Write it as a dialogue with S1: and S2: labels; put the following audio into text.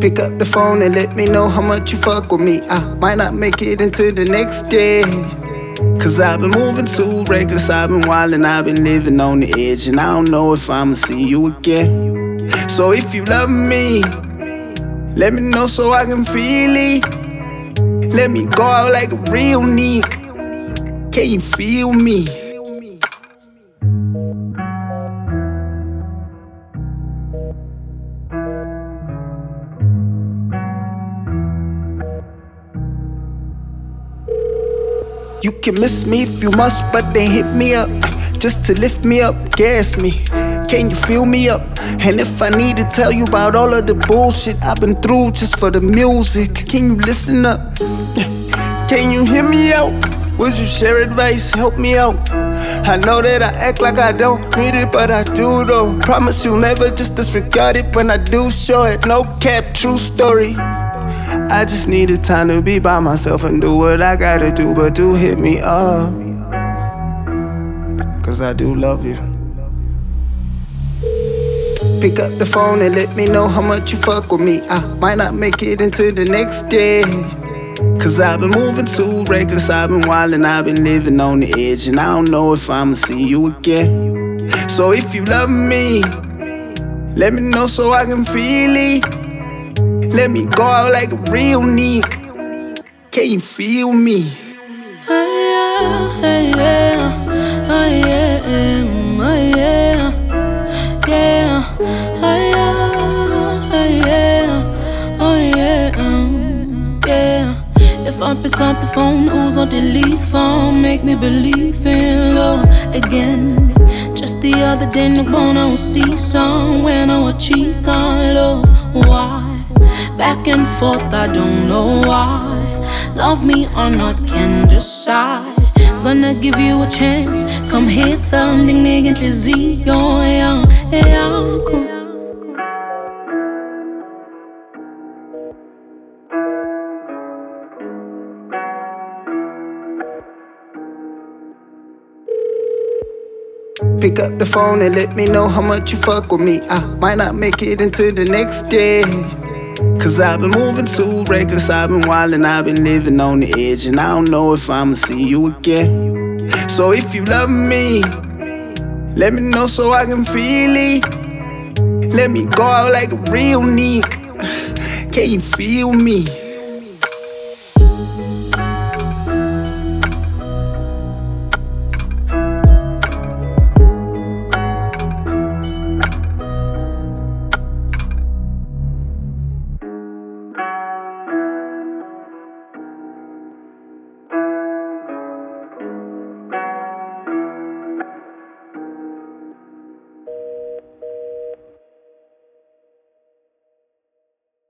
S1: Pick up the phone and let me know how much you fuck with me. I might not make it into the next day, cause I've been moving too reckless, I've been wildin', I've been living on the edge, and I don't know if I'ma see you again. So if you love me, let me know so I can feel it. Let me go out like a real nigga. Can you feel me? You can miss me if you must, but then hit me up just to lift me up, gas me. Can you fill me up? And if I need to tell you about all of the bullshit I've been through just for the music, can you listen up? Can you hear me out? Would you share advice? Help me out. I know that I act like I don't need it, but I do though. Promise you'll never just disregard it when I do show it. No cap, true story. I just needed time to be by myself and do what I gotta do, but do hit me up, cause I do love you. Pick up the phone and let me know how much you fuck with me. I might not make it into the next day, cause I've been moving too reckless, I've been wildin', I've been living on the edge, and I don't know if I'ma see you again. So if you love me, let me know so I can feel it. Let me go out like a real nigga. Can you feel me?
S2: If I pick up the phone, who's on delete phone? Make me believe in love again. Just the other day, no gonna see some when I was cheat on love. Why? Back and forth, I don't know why. Love me or not, can decide. Gonna give you a chance. Come hit the ding egentlig sier ja, ja.
S1: Pick up the phone and let me know how much you fuck with me. I might not make it into the next day, cause I've been moving too reckless, I've been wildin', I've been living on the edge, and I don't know if I'ma see you again. So if you love me, let me know so I can feel it. Let me go out like a real nigga. Can you feel me?